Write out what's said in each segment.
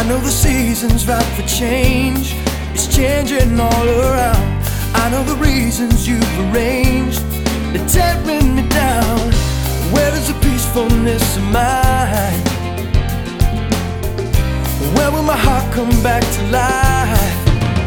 know the season's right for change. It's changing all around. I know the reasons you've arranged. They're tearing me down. Where is the peacefulness of mine? Where will my heart come back to life?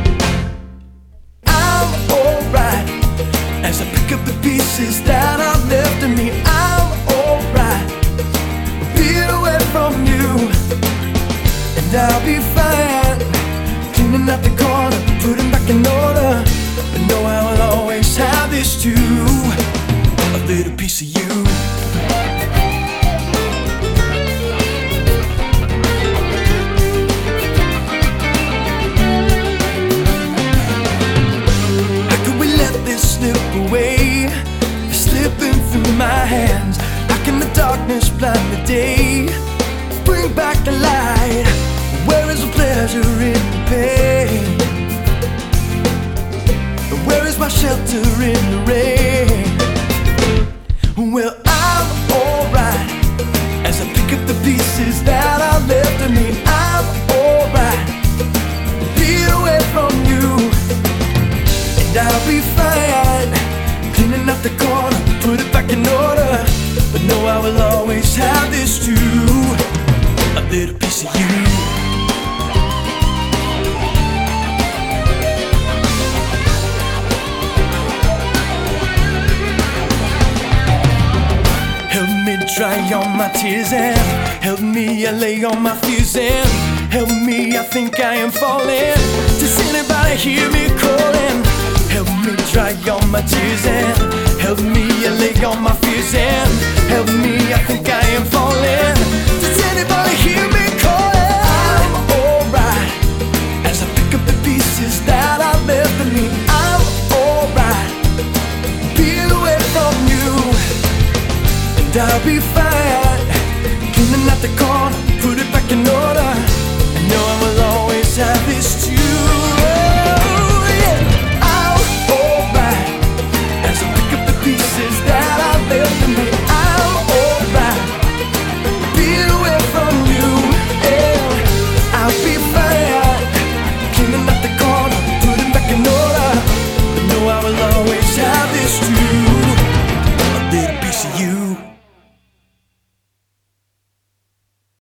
I'm alright as I pick up the pieces that are left of me. I'm alright, being away from you, and I'll be fine. Cleaning out the corner, putting back in order. But know I will always have this too, a little piece of you. Slip away, slipping through my hands. How can the darkness blind the day? Bring back the light. Where is the pleasure in the pain? Where is my shelter in the rain? Well, I'm alright as I pick up the pieces that are left of me. I'm alright, be away from you, and I'll be fine. Cleaning up the corner, put it back in order. But know I will always have this too, a little piece of you. Help me dry all my tears and help me lay all my fears and help me, I think I am falling. Does anybody hear me calling? Help me dry all my tears and help me lay all my fears and help me, I think I am falling. Does anybody hear me calling? I'm alright as I pick up the pieces that are left of me. I'm alright, being away from you, and I'll be fine. Cleaning out the corner, put it back in order. I know I will